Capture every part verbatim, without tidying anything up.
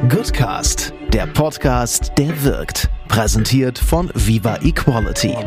Goodcast, der Podcast, der wirkt. Präsentiert von Viva Equality.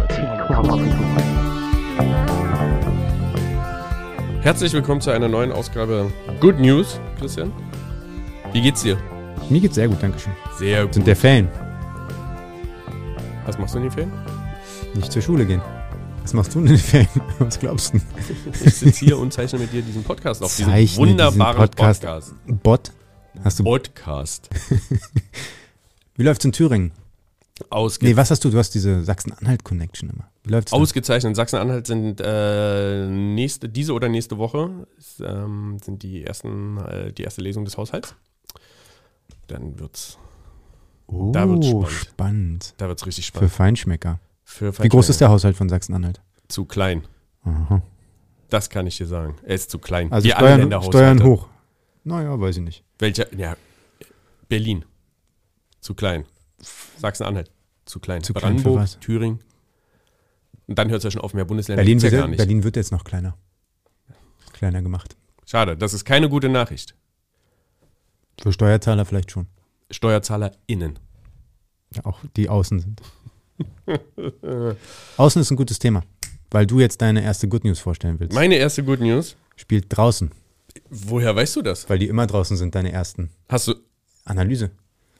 Herzlich willkommen zu einer neuen Ausgabe Good News, Christian. Wie geht's dir? Mir geht's sehr gut, danke schön. Sehr gut. Sind der Ferien? Was machst du in den Ferien? Nicht zur Schule gehen. Was machst du in den Ferien? Was glaubst du? Ich sitze hier und zeichne mit dir diesen Podcast auf, diesen Zeichne wunderbaren diesen Podcast. Podcast. Bot? Hast du Podcast. Wie läuft's in Thüringen? Ausge- Nee, was hast du? Du hast diese Sachsen-Anhalt-Connection immer. Wie läuft's da? Ausgezeichnet. Sachsen-Anhalt sind äh, nächste, diese oder nächste Woche ist, ähm, sind die ersten, äh, die erste Lesung des Haushalts. Dann wird's, Oh, da wird's spannend. spannend. da wird's richtig Für spannend. Feinschmecker. Für Wie groß ist der Haushalt von Sachsen-Anhalt? Zu klein. Aha. Das kann ich dir sagen. Er ist zu klein. Also Wie alle Steuern, Länderhaushalte. Steuern hoch. Naja, weiß ich nicht. Welcher? Ja, Berlin. Zu klein. Sachsen-Anhalt. Zu klein. Zu klein für Brandenburg, was? Thüringen. Und dann hört es ja schon auf, mehr Bundesländer Berlin gibt's ja wird, gar nicht. Berlin wird jetzt noch kleiner. Kleiner gemacht. Schade, das ist keine gute Nachricht. Für Steuerzahler vielleicht schon. SteuerzahlerInnen. Ja, auch die außen sind. Außen ist ein gutes Thema, weil du jetzt deine erste Good News vorstellen willst. Meine erste Good News. Spielt draußen, Woher weißt du das? weil die immer draußen sind, deine ersten. Hast du. Analyse.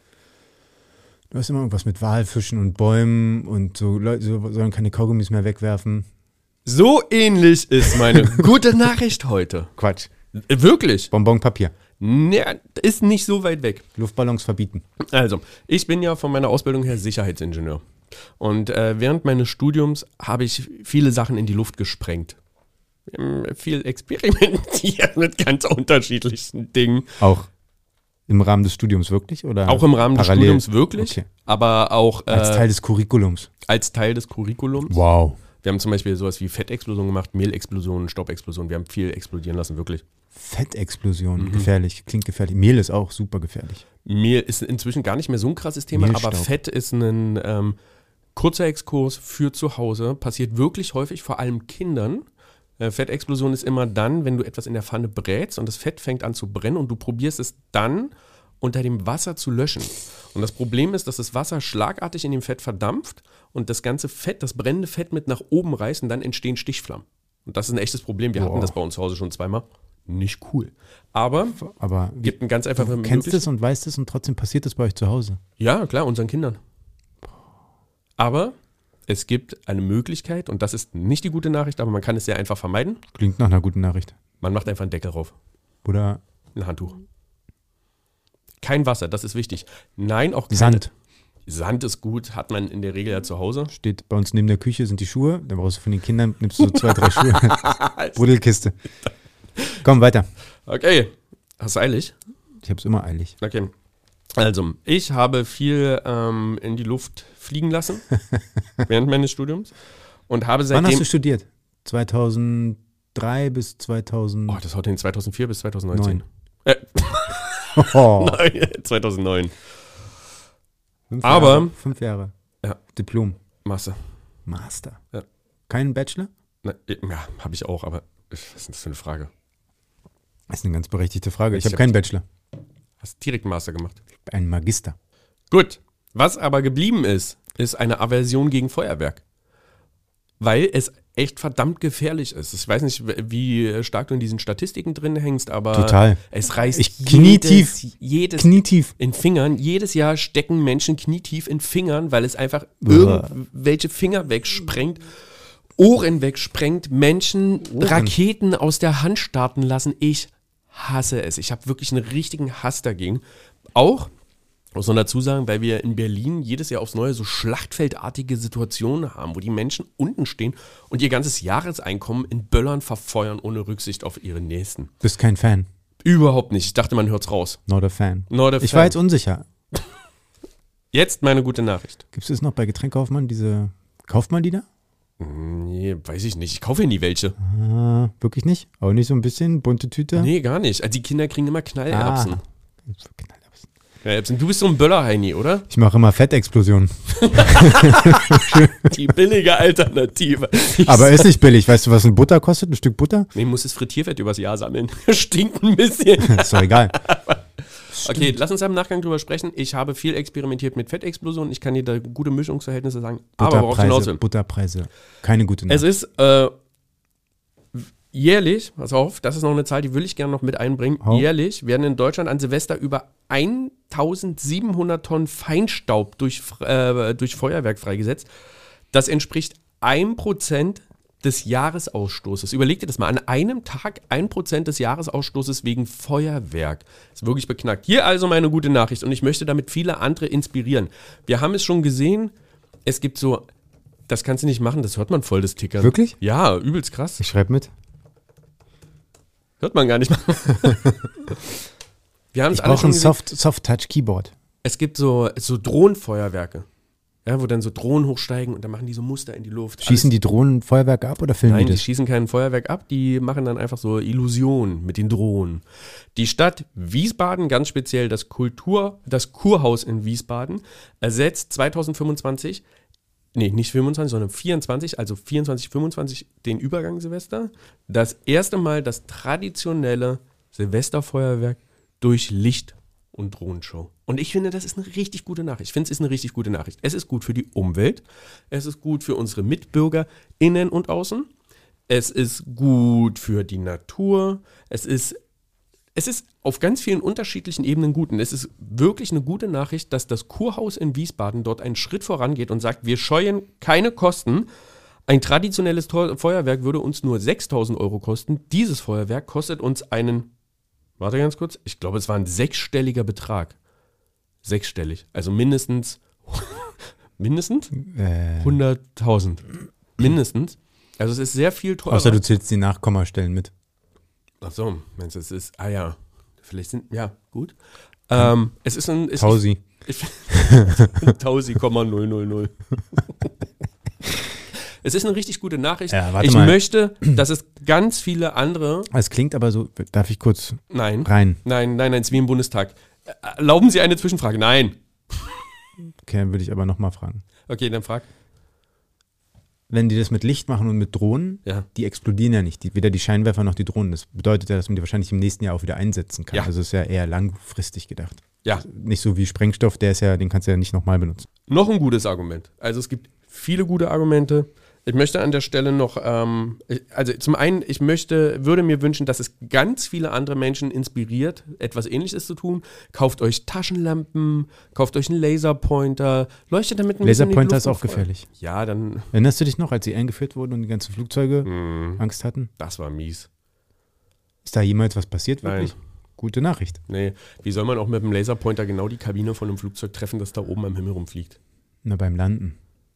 Du hast immer irgendwas mit Walfischen und Bäumen und so Leute so, sollen keine Kaugummis mehr wegwerfen. So ähnlich ist meine gute Nachricht heute. Quatsch. Äh, Wirklich? Bonbonpapier. Ne, ist nicht so weit weg. Luftballons verbieten. Also, ich bin ja von meiner Ausbildung her Sicherheitsingenieur. Und äh, während meines Studiums habe ich viele Sachen in die Luft gesprengt. Wir haben viel experimentiert mit ganz unterschiedlichen Dingen. Auch im Rahmen des Studiums wirklich? Oder Auch im Rahmen parallel? des Studiums wirklich, Okay. aber auch äh, Als Teil des Curriculums. als Teil des Curriculums. Wow. Wir haben zum Beispiel sowas wie Fettexplosion gemacht, Mehlexplosion, Staubexplosion. Wir haben viel explodieren lassen, wirklich. Fettexplosion, Mhm. gefährlich. Klingt gefährlich. Mehl ist auch super gefährlich. Mehl ist inzwischen gar nicht mehr so ein krasses Thema, aber Mehlstaub. Fett ist ein ähm, kurzer Exkurs für zu Hause. Passiert wirklich häufig, vor allem Kindern. Äh, Fettexplosion ist immer dann, wenn du etwas in der Pfanne brätst und das Fett fängt an zu brennen und du probierst es dann unter dem Wasser zu löschen. Und das Problem ist, dass das Wasser schlagartig in dem Fett verdampft und das ganze Fett, das brennende Fett mit nach oben reißt und dann entstehen Stichflammen. Und das ist ein echtes Problem. Wir Boah. hatten das bei uns zu Hause schon zweimal. Nicht cool. Aber Aber wie, gibt ein ganz einfache du kennst Möglichkeit. es und weißt es und trotzdem passiert es bei euch zu Hause. Ja, klar, unseren Kindern. Aber es gibt eine Möglichkeit, und das ist nicht die gute Nachricht, aber man kann es sehr einfach vermeiden. Klingt nach einer guten Nachricht. Man macht einfach einen Deckel rauf. Oder Ein Handtuch. Kein Wasser, das ist wichtig. Nein, auch keine, Sand. Sand ist gut, hat man in der Regel ja zu Hause. Steht bei uns neben der Küche sind die Schuhe. Dann brauchst du von den Kindern, nimmst du so zwei, drei Schuhe. Buddelkiste. Komm, weiter. Okay, hast du eilig? Ich hab's immer eilig. Okay. Also, ich habe viel ähm, in die Luft fliegen lassen während meines Studiums und habe Wann hast seitdem... du studiert? zweitausenddrei bis zweitausend. Oh, das haut hin, zweitausendvier bis zweitausendneunzehn. Neun. Äh, Oh, nein, zweitausendneun. fünf Aber- Jahre, fünf Jahre. Ja. Diplom. Masse. Master. Ja. Keinen Bachelor? Na, ja, habe ich auch, aber was ist das für eine Frage? Das ist eine ganz berechtigte Frage. Ich, Ich habe hab- keinen Bachelor. Hast direkt einen Master gemacht. Einen Magister. Gut. Was aber geblieben ist, ist eine Aversion gegen Feuerwerk. Weil es echt verdammt gefährlich ist. Ich weiß nicht, wie stark du in diesen Statistiken drin hängst, aber Total. es reißt Ich knietief. jedes, jedes Knietief. in Fingern. Jedes Jahr stecken Menschen knietief in Fingern, weil es einfach Uah. irgendwelche Finger wegsprengt, Ohren wegsprengt, Menschen Ohren. Raketen aus der Hand starten lassen. Ich hasse es. Ich habe wirklich einen richtigen Hass dagegen. Auch, muss man dazu sagen, weil wir in Berlin jedes Jahr aufs Neue so schlachtfeldartige Situationen haben, wo die Menschen unten stehen und ihr ganzes Jahreseinkommen in Böllern verfeuern, ohne Rücksicht auf ihre Nächsten. Bist kein Fan. Überhaupt nicht. Ich dachte, man hört's raus. Not a fan. Not a Ich fan. war jetzt unsicher. Jetzt meine gute Nachricht. Gibt es das noch bei Getränkekaufmann, diese, kauft man die da? Nee, weiß ich nicht. Ich kaufe ja nie welche. Ah, wirklich nicht? Auch nicht so ein bisschen bunte Tüte? Nee, gar nicht. Also die Kinder kriegen immer Knallerbsen. Ah. Knallerbsen. Du bist so ein Böller-Heini, oder? Ich mache immer Fettexplosionen. Die billige Alternative. Ich Aber sag- ist nicht billig. Weißt du, was ein Butter kostet? Ein Stück Butter? Nee, muss das Frittierfett übers Jahr sammeln. Stinkt ein bisschen. Ist doch egal. Okay, lass uns im Nachgang drüber sprechen. Ich habe viel experimentiert mit Fettexplosionen. Ich kann dir da gute Mischungsverhältnisse sagen. Aber worauf ich hinaus will. Butterpreise. Keine gute Es Nachricht. ist äh, jährlich, pass auf, das ist noch eine Zahl, die will ich gerne noch mit einbringen. Oh. Jährlich werden in Deutschland an Silvester über eintausendsiebenhundert Tonnen Feinstaub durch, äh, durch Feuerwerk freigesetzt. Das entspricht ein Prozent des Jahresausstoßes. Überleg dir das mal, an einem Tag ein Prozent des Jahresausstoßes wegen Feuerwerk. Ist wirklich beknackt. Hier also meine gute Nachricht und ich möchte damit viele andere inspirieren. Wir haben es schon gesehen, es gibt so, das kannst du nicht machen, das hört man voll, das Tickern. Wirklich? Ja, übelst krass. Ich schreibe mit. Hört man gar nicht mal. Wir haben es Ich alle brauche schon ein gesehen. Soft, Soft-Touch-Keyboard. Es gibt so, so Drohnenfeuerwerke. Ja, wo dann so Drohnen hochsteigen und dann machen die so Muster in die Luft. Schießen die Drohnen Feuerwerke ab oder filmen Nein, die die das? schießen kein Feuerwerk ab, die machen dann einfach so Illusionen mit den Drohnen. Die Stadt Wiesbaden, ganz speziell das Kultur, das Kurhaus in Wiesbaden, ersetzt zweitausendfünfundzwanzig, nee, nicht fünfundzwanzig, sondern vierundzwanzig, also vierundzwanzig, fünfundzwanzig den Übergang Silvester, das erste Mal das traditionelle Silvesterfeuerwerk durch Licht und Drohnenshow. Und ich finde, das ist eine richtig gute Nachricht. Ich finde, es ist eine richtig gute Nachricht. Es ist gut für die Umwelt, es ist gut für unsere Mitbürger innen und außen, es ist gut für die Natur, es ist, es ist auf ganz vielen unterschiedlichen Ebenen gut. Und es ist wirklich eine gute Nachricht, dass das Kurhaus in Wiesbaden dort einen Schritt vorangeht und sagt, wir scheuen keine Kosten. Ein traditionelles Tor- Feuerwerk würde uns nur sechstausend Euro kosten. Dieses Feuerwerk kostet uns einen, warte ganz kurz, ich glaube, es war ein sechsstelliger Betrag. Sechsstellig, also mindestens, mindestens Äh, hunderttausend. Mindestens. Also es ist sehr viel teurer. außer du zählst die Nachkommastellen mit. Ach so, meinst du, es ist, ah ja, vielleicht sind, ja, gut. Ähm, es ist ein, ist, Tausi. ich, Tausi, null null null. Es ist eine richtig gute Nachricht. Ja, warte ich mal. möchte, dass es ganz viele andere, Es klingt aber so, darf ich kurz nein, rein? nein, nein, nein, es ist wie im Bundestag. Erlauben Sie eine Zwischenfrage? Nein. Okay, dann würde ich aber nochmal fragen. Okay, dann frag. Wenn die das mit Licht machen und mit Drohnen, Ja. die explodieren ja nicht, die, weder die Scheinwerfer noch die Drohnen. Das bedeutet ja, dass man die wahrscheinlich im nächsten Jahr auch wieder einsetzen kann. Ja. Also ist ja eher langfristig gedacht. Ja, Nicht so wie Sprengstoff, der ist ja, den kannst du ja nicht nochmal benutzen. noch ein gutes Argument. Also es gibt viele gute Argumente. Ich möchte an der Stelle noch, ähm, also zum einen, ich möchte, würde mir wünschen, dass es ganz viele andere Menschen inspiriert, etwas Ähnliches zu tun. Kauft euch Taschenlampen, kauft euch einen Laserpointer, leuchtet damit ein bisschen in die Laserpointer Luft ist auch und Feuer. gefährlich. Ja, dann, Erinnerst du dich noch, als sie eingeführt wurden und die ganzen Flugzeuge mh, Angst hatten? das war mies. Ist da jemals was passiert? Wirklich? Nein. Gute Nachricht. Nee, wie soll man auch mit dem Laserpointer genau die Kabine von einem Flugzeug treffen, das da oben am Himmel rumfliegt? Na, beim Landen.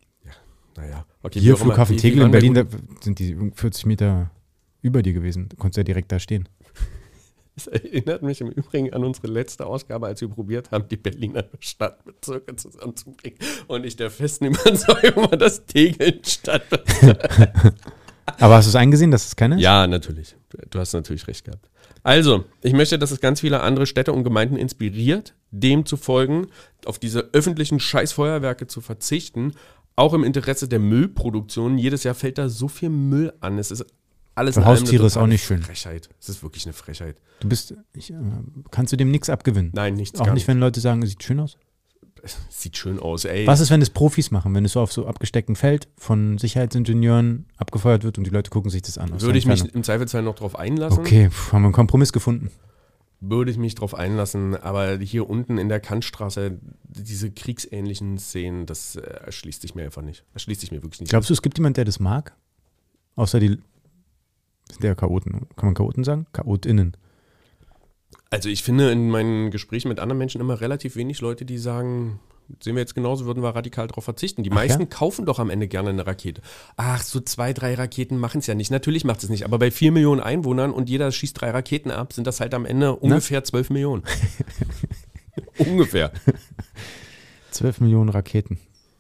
Naja, okay. Hier, wie auch immer. Flughafen Wie- wie Tegel waren in wir Berlin, gut? da sind die vierzig Meter über dir gewesen. Du konntest ja direkt da stehen. Das erinnert mich im Übrigen an unsere letzte Ausgabe, als wir probiert haben, die Berliner Stadtbezirke zusammenzubringen. Und ich der festen Überzeugung war, dass Tegel ein Stadtbezirk. Aber hast du es eingesehen, dass es keine ist? Ja, natürlich. Du, du hast natürlich recht gehabt. Also, ich möchte, dass es ganz viele andere Städte und Gemeinden inspiriert, dem zu folgen, auf diese öffentlichen Scheißfeuerwerke zu verzichten, auch im Interesse der Müllproduktion. Jedes Jahr fällt da so viel Müll an. Es ist alles Für in allem Haustiere eine ist auch totale nicht schön. Frechheit. Es ist wirklich eine Frechheit. Du bist, ich, äh, kannst du dem nichts abgewinnen? Nein, nichts Auch gar nicht, wenn Leute sagen, es sieht schön aus? Sieht schön aus, ey. Was ist, wenn es Profis machen, wenn es so auf so abgestecktem Feld von Sicherheitsingenieuren abgefeuert wird und die Leute gucken sich das an? aus Würde der ich mich Entfernung? im Zweifelsfall noch drauf einlassen? Okay, pf, haben wir einen Kompromiss gefunden. Würde ich mich drauf einlassen, aber hier unten in der Kantstraße, diese kriegsähnlichen Szenen, das äh, erschließt sich mir einfach nicht. Erschließt sich mir wirklich nicht. Glaubst du, es gibt jemanden, der das mag? Außer die, der Chaoten. Kann man Chaoten sagen? ChaotInnen. Also ich finde in meinen Gesprächen mit anderen Menschen immer relativ wenig Leute, die sagen, sehen wir jetzt genauso, würden wir radikal darauf verzichten. Die Ach meisten ja? kaufen doch am Ende gerne eine Rakete. Ach, so zwei, drei Raketen machen es ja nicht. Natürlich macht es nicht, aber bei vier Millionen Einwohnern und jeder schießt drei Raketen ab, sind das halt am Ende ungefähr zwölf Millionen. Ungefähr. zwölf Millionen Raketen.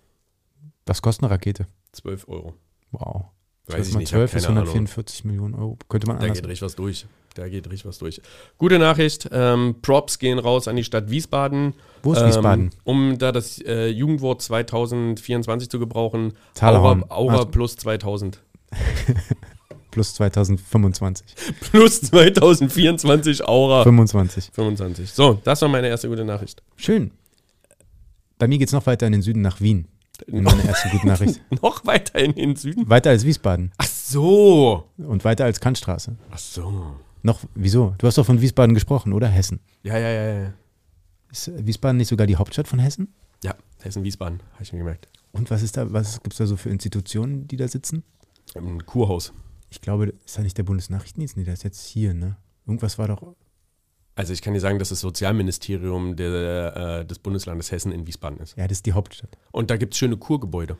Was kostet eine Rakete? zwölf Euro. Wow. Weiß ich mal nicht, ich hab zwölf ist keine Ahnung. hundertvierundvierzig Millionen Euro. Könnte man Da anders. geht richtig was durch. Da geht richtig was durch. Gute Nachricht, ähm, Props gehen raus an die Stadt Wiesbaden. Wo ist ähm, Wiesbaden? Um da das äh, Jugendwort zwanzig vierundzwanzig zu gebrauchen, Zahlerraum. Aura, Aura Also- plus zweitausend. plus zweitausendfünfundzwanzig. Plus zweitausendvierundzwanzig Aura. fünfundzwanzig. fünfundzwanzig. So, das war meine erste gute Nachricht. Schön. Bei mir geht es noch weiter in den Süden nach Wien. Meine erste gute Nachricht. Noch weiter in den Süden? Weiter als Wiesbaden. Ach so. Und weiter als Kantstraße. Ach so. Noch, wieso? Du hast doch von Wiesbaden gesprochen, oder? Hessen. Ja, ja, ja, ja. Ist Wiesbaden nicht sogar die Hauptstadt von Hessen? Ja, Hessen-Wiesbaden, habe ich mir gemerkt. Und was ist da, was gibt es da so für Institutionen, die da sitzen? Ein Kurhaus. Ich glaube, ist da nicht der Bundesnachrichtendienst? Nee, der ist jetzt hier, ne? Irgendwas war doch. Also ich kann dir sagen, dass das Sozialministerium der, äh, des Bundeslandes Hessen in Wiesbaden ist. Ja, das ist die Hauptstadt. Und da gibt es schöne Kurgebäude.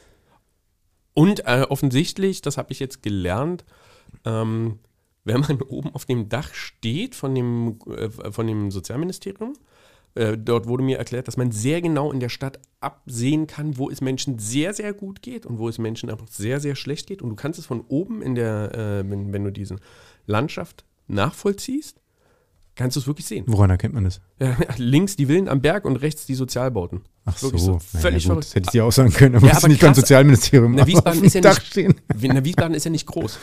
Und äh, offensichtlich, das habe ich jetzt gelernt, ähm, wenn man oben auf dem Dach steht von dem, äh, von dem Sozialministerium, äh, dort wurde mir erklärt, dass man sehr genau in der Stadt absehen kann, wo es Menschen sehr, sehr gut geht und wo es Menschen einfach sehr, sehr schlecht geht. Und du kannst es von oben in der, äh, wenn, wenn du diese Landschaft nachvollziehst, kannst du es wirklich sehen. Woran erkennt man das? Ja, links die Villen am Berg und rechts die Sozialbauten. Ach Wirklich so, so. Völlig ja, gut, verrückt. das hätte ich dir auch sagen können, aber Ja, musst du aber nicht beim krass. Sozialministerium Na, Wiesbaden auf dem ist ja Dach nicht- stehen. Na, Wiesbaden ist ja nicht groß.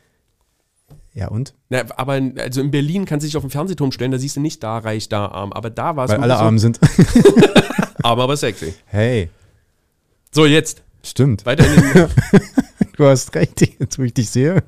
Ja, und? Na, aber also in Berlin kannst du dich auf den Fernsehturm stellen, da siehst du nicht da reich, da arm. Aber da war es Weil alle so, arm sind. arm, aber sexy. Hey, So, jetzt. stimmt. Weiter in den, Du hast recht, jetzt wo ich dich sehe.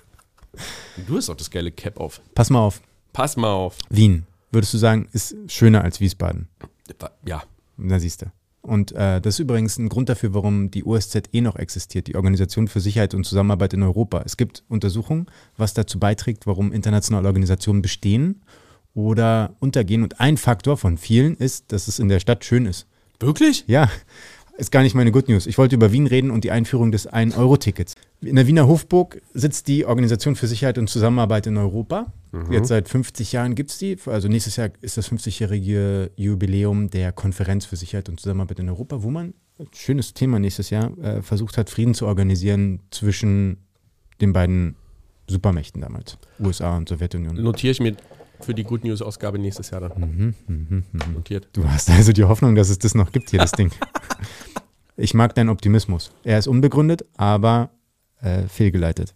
Du hast doch das geile Cap auf. Pass mal auf. Pass mal auf. Wien, würdest du sagen, ist schöner als Wiesbaden? Ja. Da siehst du. Und äh, das ist übrigens ein Grund dafür, warum die O S Z E noch existiert, die Organisation für Sicherheit und Zusammenarbeit in Europa. Es gibt Untersuchungen, was dazu beiträgt, warum internationale Organisationen bestehen oder untergehen. Und ein Faktor von vielen ist, dass es in der Stadt schön ist. Wirklich? Ja, ist gar nicht meine Good News. Ich wollte über Wien reden und die Einführung des ein Euro Tickets. In der Wiener Hofburg sitzt die Organisation für Sicherheit und Zusammenarbeit in Europa. Mhm. Jetzt seit fünfzig Jahren gibt es die. Also nächstes Jahr ist das fünfzigjährige Jubiläum der Konferenz für Sicherheit und Zusammenarbeit in Europa, wo man, schönes Thema nächstes Jahr, äh, versucht hat, Frieden zu organisieren zwischen den beiden Supermächten damals, U S A und Sowjetunion. Notiere ich mir für die Good News-Ausgabe nächstes Jahr dann. Mhm, mhm, mhm. Notiert. Du hast also die Hoffnung, dass es das noch gibt, hier das Ding. Ich mag deinen Optimismus. Er ist unbegründet, aber äh, fehlgeleitet.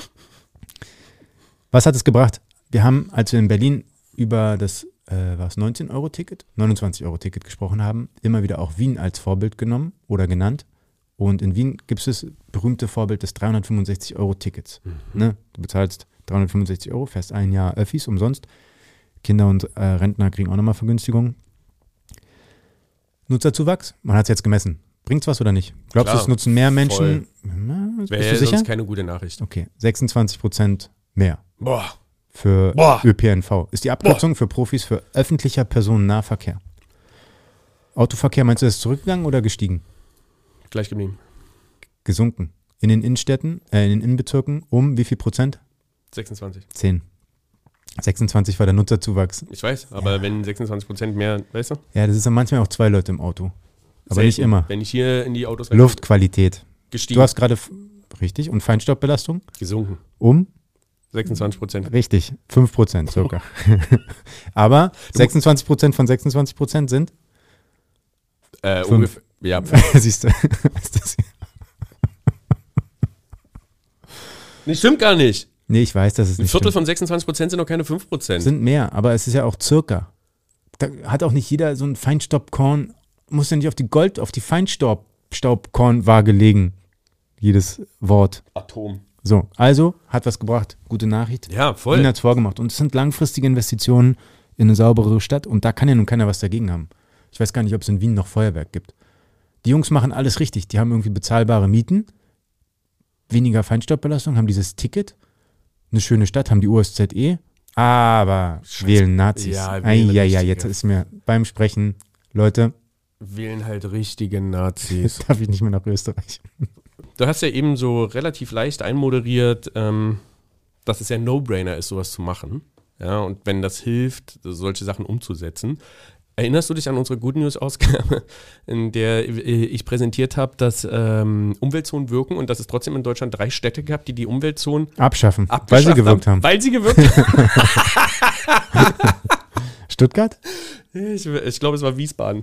Was hat es gebracht? Wir haben, als wir in Berlin über das äh, was neunzehn Euro Ticket, neunundzwanzig Euro Ticket gesprochen haben, immer wieder auch Wien als Vorbild genommen oder genannt. Und in Wien gibt es das berühmte Vorbild des dreihundertfünfundsechzig Euro Tickets. Mhm. Ne? Du bezahlst dreihundertfünfundsechzig Euro, fährst ein Jahr Öffis umsonst. Kinder und äh, Rentner kriegen auch nochmal Vergünstigungen. Nutzerzuwachs, man hat es jetzt gemessen. Bringt's was oder nicht? Glaubst du, Klar, es nutzen mehr Menschen? Na, bist Wäre du sicher? sonst keine gute Nachricht. Okay, sechsundzwanzig Prozent mehr Boah. für Boah. Ö P N V. Ist die Abkürzung für Profis für öffentlicher Personennahverkehr. Autoverkehr, meinst du, ist zurückgegangen oder gestiegen? Gleich geblieben. Gesunken. In den Innenstädten, äh, in den Innenbezirken um wie viel Prozent? sechsundzwanzig. zehn. sechsundzwanzig war der Nutzerzuwachs. Ich weiß, aber Ja. wenn sechsundzwanzig Prozent mehr, weißt du? Ja, das ist dann manchmal auch zwei Leute im Auto. Aber Selten. nicht immer. Wenn ich hier in die Autos rein- Luftqualität. gestiegen, Du hast gerade, f- richtig, und Feinstaubbelastung? gesunken. Um? sechsundzwanzig Prozent. Richtig, fünf Prozent circa. Aber sechsundzwanzig Prozent von sechsundzwanzig Prozent sind? Äh, Fünf. ungefähr. Ja, Siehst du? Ist das hier? nee, stimmt gar nicht. Nee, ich weiß, dass es Ein nicht Viertel stimmt. von sechsundzwanzig Prozent sind noch keine fünf Prozent. Sind mehr, aber es ist ja auch circa. Da hat auch nicht jeder so ein Feinstaubkorn, muss ja nicht auf die Gold, auf die Feinstaubkornwaage legen. Jedes Wort. Atom. So, also hat was gebracht. Gute Nachricht. Ja, voll. Wien hat es vorgemacht. Und es sind langfristige Investitionen in eine sauberere Stadt. Und da kann ja nun keiner was dagegen haben. Ich weiß gar nicht, ob es in Wien noch Feuerwerk gibt. Die Jungs machen alles richtig. Die haben irgendwie bezahlbare Mieten, weniger Feinstaubbelastung, haben dieses Ticket, eine schöne Stadt, haben die O S Z E, aber Scheiße. wählen Nazis. Ja, wählen Eieiei, Richtige. jetzt ist mir beim Sprechen, Leute, Wählen halt richtige Nazis. darf ich nicht mehr nach Österreich. Du hast ja eben so relativ leicht einmoderiert, ähm, dass es ja ein No-Brainer ist, sowas zu machen. Ja, und wenn das hilft, solche Sachen umzusetzen. Erinnerst du dich an unsere Good News-Ausgabe, in der ich präsentiert habe, dass ähm, Umweltzonen wirken und dass es trotzdem in Deutschland drei Städte gab, die die Umweltzonen Abschaffen, weil abgeschafft sie gewirkt haben. Weil sie gewirkt haben. Stuttgart? Ich, ich glaube, es war Wiesbaden.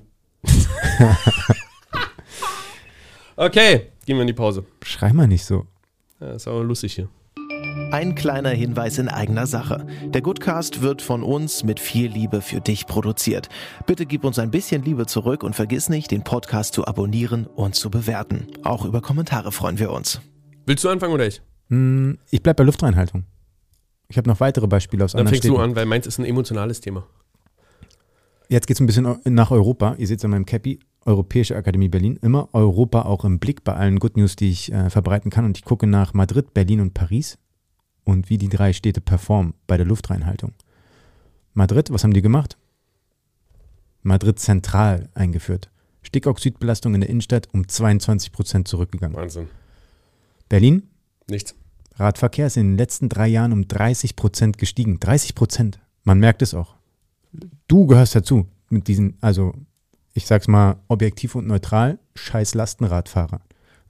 Okay, gehen wir in die Pause. Schrei mal nicht so. Ja, ist aber lustig hier. Ein kleiner Hinweis in eigener Sache. Der Goodcast wird von uns mit viel Liebe für dich produziert. Bitte gib uns ein bisschen Liebe zurück und vergiss nicht, den Podcast zu abonnieren und zu bewerten. Auch über Kommentare freuen wir uns. Willst du anfangen oder ich? Ich bleib bei Luftreinhaltung. Ich habe noch weitere Beispiele aus Dann anderen fängst Städten. du an, weil meins ist ein emotionales Thema. Jetzt geht es ein bisschen nach Europa. Ihr seht es an meinem Cappy. Europäische Akademie Berlin. Immer Europa auch im Blick bei allen Good News, die ich äh, verbreiten kann. Und ich gucke nach Madrid, Berlin und Paris und wie die drei Städte performen bei der Luftreinhaltung. Madrid, was haben die gemacht? Madrid zentral eingeführt. Stickoxidbelastung in der Innenstadt um zweiundzwanzig Prozent zurückgegangen. Wahnsinn. Berlin? Nichts. Radverkehr ist in den letzten drei Jahren um dreißig Prozent gestiegen. dreißig Prozent. Man merkt es auch. Du gehörst dazu mit diesen, also ich sag's mal objektiv und neutral, scheiß Lastenradfahrer.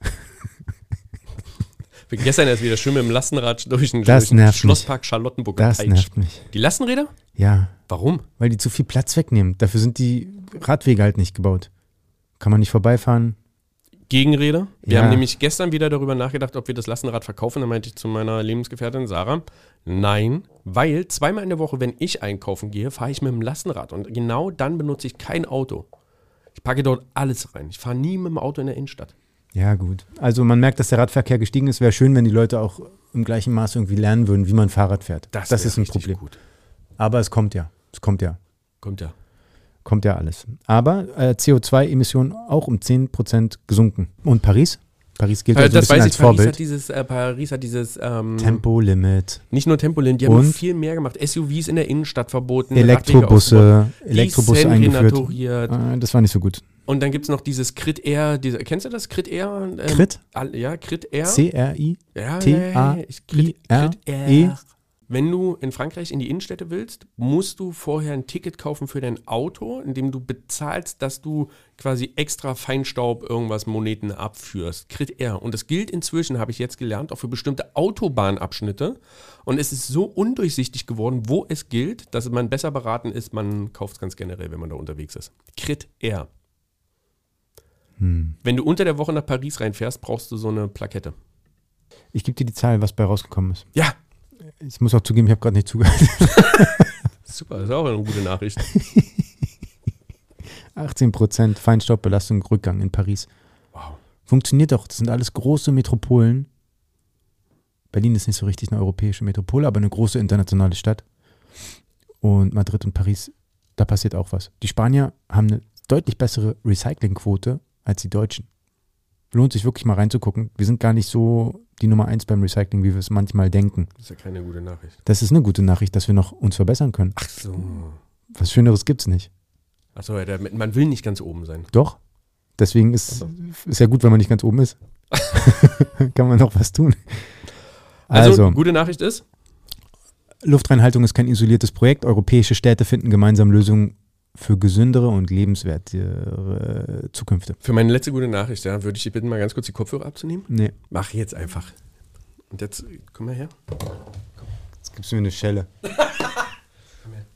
Ich bin gestern erst wieder schön mit dem Lastenrad durch den, Das durch den nervt Schlosspark Charlottenburg Das gepeitscht. nervt mich. Die Lastenräder? Ja, Warum? weil die zu viel Platz wegnehmen. Dafür sind die Radwege halt nicht gebaut. Kann man nicht vorbeifahren. Gegenrede. Wir Ja. haben nämlich gestern wieder darüber nachgedacht, ob wir das Lastenrad verkaufen. Dann meinte ich zu meiner Lebensgefährtin Sarah, nein, weil zweimal in der Woche, wenn ich einkaufen gehe, fahre ich mit dem Lastenrad. Und genau dann benutze ich kein Auto. Ich packe dort alles rein. Ich fahre nie mit dem Auto in der Innenstadt. Ja, gut. Also man merkt, dass der Radverkehr gestiegen ist. Wäre schön, wenn die Leute auch im gleichen Maß irgendwie lernen würden, wie man Fahrrad fährt. Das, wäre ist ein richtig Problem. Gut. Aber es kommt ja. Es kommt ja. Kommt ja. Kommt ja alles. Aber äh, C O zwei Emissionen auch um zehn Prozent gesunken. Und Paris? Paris gilt Äh, also ein das bisschen weiß als ich, Paris Vorbild. hat dieses, äh, Paris hat dieses ähm, Tempolimit, nicht nur Tempolimit, die haben Und? noch viel mehr gemacht. S U Vs in der Innenstadt verboten. Elektrobusse, Radwege Elektrobusse ausgebaut, eingeführt. renaturiert. Äh, das war nicht so gut. Und dann gibt es noch dieses Crit Air. Diese, kennst du das Crit Air? Ähm, Crit? all- Ja, Crit Air. C R I Ja, T A ja, ja, ich- Crit- I R Crit Air. E. Wenn du in Frankreich in die Innenstädte willst, musst du vorher ein Ticket kaufen für dein Auto, in dem du bezahlst, dass du quasi extra Feinstaub, irgendwas, Moneten abführst. Crit Air. Und das gilt inzwischen, habe ich jetzt gelernt, auch für bestimmte Autobahnabschnitte. Und es ist so undurchsichtig geworden, wo es gilt, dass man besser beraten ist, man kauft es ganz generell, wenn man da unterwegs ist. Crit Air. Hm. Wenn du unter der Woche nach Paris reinfährst, brauchst du so eine Plakette. Ich gebe dir die Zahl, was bei rausgekommen ist. Ja, Ich muss auch zugeben, ich habe gerade nicht zugehört. super, das ist auch eine gute Nachricht. achtzehn Prozent Feinstaubbelastung, Rückgang in Paris. Wow. Funktioniert doch. Das sind alles große Metropolen. Berlin ist nicht so richtig eine europäische Metropole, aber eine große internationale Stadt. Und Madrid und Paris, da passiert auch was. Die Spanier haben eine deutlich bessere Recyclingquote als die Deutschen. Lohnt sich wirklich mal reinzugucken. Wir sind gar nicht so die Nummer eins beim Recycling, wie wir es manchmal denken. Das ist ja keine gute Nachricht. Das ist eine gute Nachricht, dass wir noch uns verbessern können. Ach so. Was Schöneres gibt's nicht. Achso, ja, der, man will nicht ganz oben sein. Doch. Deswegen ist es ja gut, wenn man nicht ganz oben ist. Kann man noch was tun. Also, Also, gute Nachricht ist, Luftreinhaltung ist kein isoliertes Projekt. Europäische Städte finden gemeinsam Lösungen für gesündere und lebenswertere Zukünfte. für meine letzte gute Nachricht, ja, würde ich dich bitten, mal ganz kurz die Kopfhörer abzunehmen. Nee, Mach jetzt einfach. Und jetzt, komm mal her. jetzt gibst du mir eine Schelle. Komm her.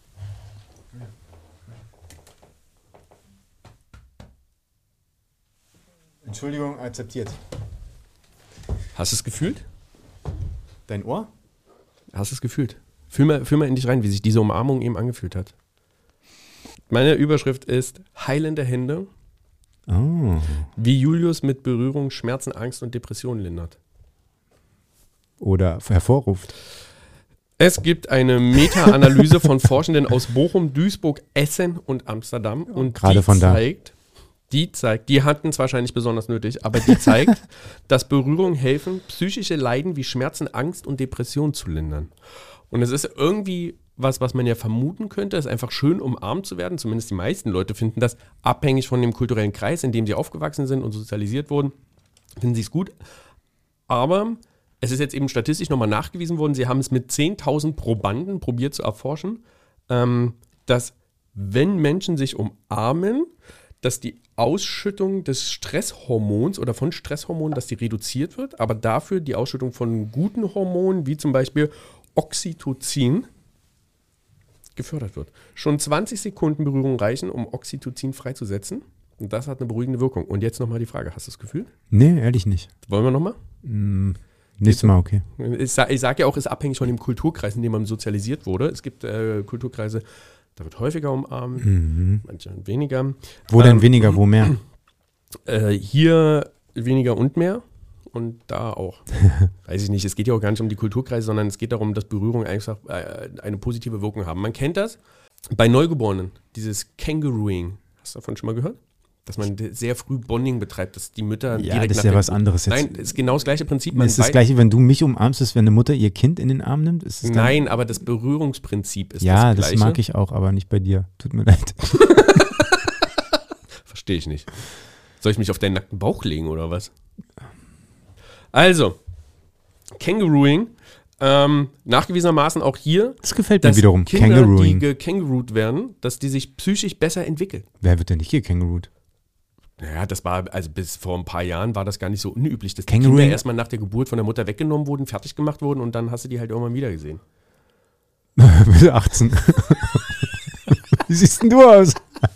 Entschuldigung, akzeptiert. Hast du es gefühlt? Dein Ohr? Hast du es gefühlt? Fühl mal, fühl mal in dich rein, wie sich diese Umarmung eben angefühlt hat. Meine Überschrift ist Heilende Hände, Oh. wie Julius mit Berührung Schmerzen, Angst und Depressionen lindert. Oder hervorruft. Es gibt eine Meta-Analyse von Forschenden aus Bochum, Duisburg, Essen und Amsterdam. Und Gerade die von da. zeigt, die zeigt, die hatten es wahrscheinlich besonders nötig, aber die zeigt, dass Berührungen helfen, psychische Leiden wie Schmerzen, Angst und Depression zu lindern. Und es ist irgendwie was, was man ja vermuten könnte, ist einfach schön umarmt zu werden. Zumindest die meisten Leute finden das, abhängig von dem kulturellen Kreis, in dem sie aufgewachsen sind und sozialisiert wurden, finden sie es gut. Aber es ist jetzt eben statistisch nochmal nachgewiesen worden, sie haben es mit zehntausend Probanden probiert zu erforschen, ähm, dass wenn Menschen sich umarmen, dass die Ausschüttung des Stresshormons oder von Stresshormonen, dass die reduziert wird, aber dafür die Ausschüttung von guten Hormonen, wie zum Beispiel Oxytocin, gefördert wird. Schon zwanzig Sekunden Berührung reichen, um Oxytocin freizusetzen. Und das hat eine beruhigende Wirkung. Und jetzt nochmal die Frage, hast du das Gefühl? Nee, ehrlich nicht. Wollen wir nochmal? Mm, Nächstes Mal, okay. Ich, sa- ich sage ja auch, es ist abhängig von dem Kulturkreis, in dem man sozialisiert wurde. Es gibt äh, Kulturkreise, da wird häufiger umarmt, Mhm. manche weniger. Wo denn Ähm, weniger, wo mehr? Äh, hier weniger und mehr und da auch. Weiß ich nicht, es geht ja auch gar nicht um die Kulturkreise, sondern es geht darum, dass Berührungen einfach äh, eine positive Wirkung haben. Man kennt das bei Neugeborenen, dieses Kangarooing. Hast du davon schon mal gehört? Dass man de- sehr früh Bonding betreibt, dass die Mütter Ja, direkt das ist nach ja der was Geburt- anderes jetzt. Nein, das ist genau das gleiche Prinzip. Man Ist das wei- gleiche, wenn du mich umarmst, ist, wenn eine Mutter ihr Kind in den Arm nimmt? Ist das dann- Nein, aber das Berührungsprinzip ist Ja, das das gleiche. mag ich auch, aber nicht bei dir. Tut mir leid. Verstehe ich nicht. Soll ich mich auf deinen nackten Bauch legen oder was? Also, Kangarooing, ähm, nachgewiesenermaßen auch hier, Das gefällt mir dass wiederum. Kinder, die Kangarooing. gekangaroot werden, dass die sich psychisch besser entwickeln. Wer wird denn nicht gekangaroot? Naja, das war, also bis vor ein paar Jahren war das gar nicht so unüblich, dass die Kangarooing- Kinder erstmal nach der Geburt von der Mutter weggenommen wurden, fertig gemacht wurden und dann hast du die halt irgendwann wieder gesehen. Mit achtzehn. Wie siehst denn du aus?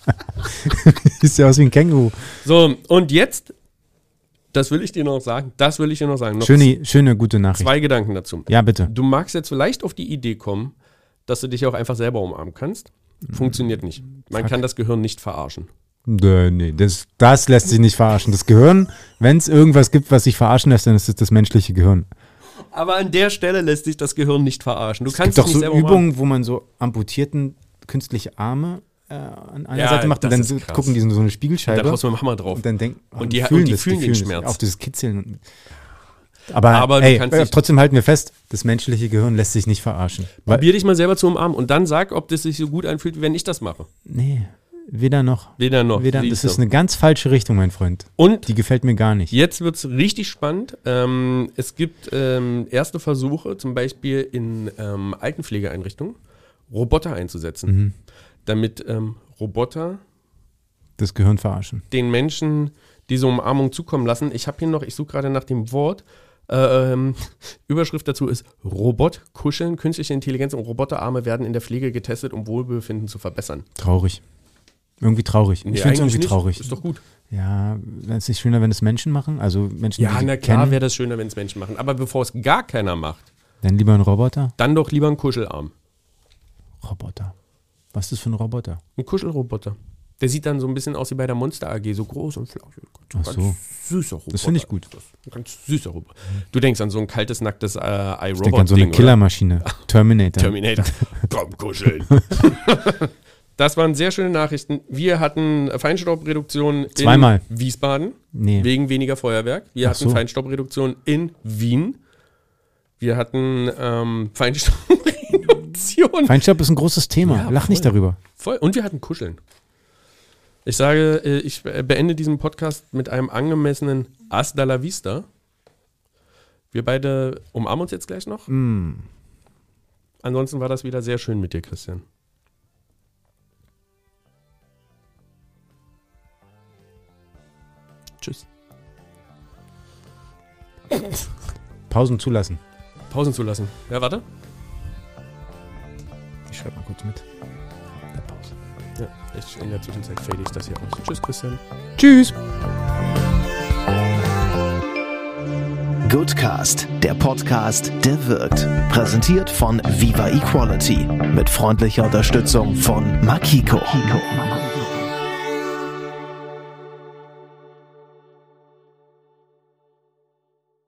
Siehst ja aus wie ein Känguru. So, und jetzt, das will ich dir noch sagen, das will ich dir noch sagen. Noch Schöne, schöne, gute Nachricht. zwei Gedanken dazu. Ja, bitte. Du magst jetzt vielleicht auf die Idee kommen, dass du dich auch einfach selber umarmen kannst. Funktioniert nicht. Man Fuck. kann das Gehirn nicht verarschen. Nö, nee, das, das lässt sich nicht verarschen. Das Gehirn, wenn es irgendwas gibt, was sich verarschen lässt, dann ist es das menschliche Gehirn. Aber an der Stelle lässt sich das Gehirn nicht verarschen. Du Es kannst gibt doch dich so nicht selber umarmen. Übungen, wo man so amputierten künstliche Arme äh, an einer Ja, Seite macht und das dann ist so, krass. gucken die in so eine Und Spielscheibe da draußen machen wir drauf. und dann denken Und die- und die fühlen den das, Schmerz. Auch dieses Kitzeln. Aber, Aber du ey, kannst äh, nicht- trotzdem halten wir fest, das menschliche Gehirn lässt sich nicht verarschen. Weil, Probier dich mal selber zu umarmen und dann sag, ob das sich so gut anfühlt, wie wenn ich das mache. nee, weder noch. Weder noch. Weder, siehst das ist du. eine ganz falsche Richtung, mein Freund. Und Die gefällt mir gar nicht. jetzt wird es richtig spannend. Ähm, es gibt ähm, erste Versuche, zum Beispiel in ähm, Altenpflegeeinrichtungen, Roboter einzusetzen, Mhm. damit ähm, Roboter Das Gehirn verarschen. den Menschen diese Umarmung zukommen lassen. Ich habe hier noch, ich suche gerade nach dem Wort, äh, ähm, Überschrift dazu ist Robot, Kuscheln, künstliche Intelligenz und Roboterarme werden in der Pflege getestet, um Wohlbefinden zu verbessern. Traurig. Irgendwie traurig. Ich Nee, finde es eigentlich irgendwie nicht. traurig. Ist doch gut. Ja, wäre es nicht schöner, wenn es Menschen machen? Also Menschen, Ja, die sie na klar kennen, wäre das schöner, wenn es Menschen machen. Aber bevor es gar keiner macht, dann lieber ein Roboter? dann doch lieber ein Kuschelarm. Roboter. Was ist das für ein Roboter? Ein Kuschelroboter. Der sieht dann so ein bisschen aus wie bei der Monster A G, so groß und flauschig. Ach Ganz so. süßer Roboter. Das finde ich gut. Das ist ein ganz süßer Roboter. Du denkst an so ein kaltes, nacktes äh, Ich denke an iRobot-Ding, so eine oder? Killermaschine. Terminator. Terminator. Komm, kuscheln. Das waren sehr schöne Nachrichten. Wir hatten Feinstaubreduktion in Zweimal. Wiesbaden, Nee. wegen weniger Feuerwerk. Wir Ach hatten so. Feinstaubreduktion in Wien. Wir hatten ähm, Feinstaubreduktion. Feinstaub ist ein großes Thema. Ja, Lach nicht voll. darüber. Voll. Und wir hatten Kuscheln. Ich sage, äh, ich beende diesen Podcast mit einem angemessenen Hasta la vista. Wir beide umarmen uns jetzt gleich noch. Mm. Ansonsten war das wieder sehr schön mit dir, Christian. Tschüss. Pausen zulassen. Pausen zu lassen. Ja, warte. Ich schreibe mal kurz mit. Der Pause. Ja, ich, in der Zwischenzeit fade ich das hier aus. Tschüss, Christian. Tschüss. Goodcast, der Podcast, der wirkt. Präsentiert von Viva Equality mit freundlicher Unterstützung von Makiko.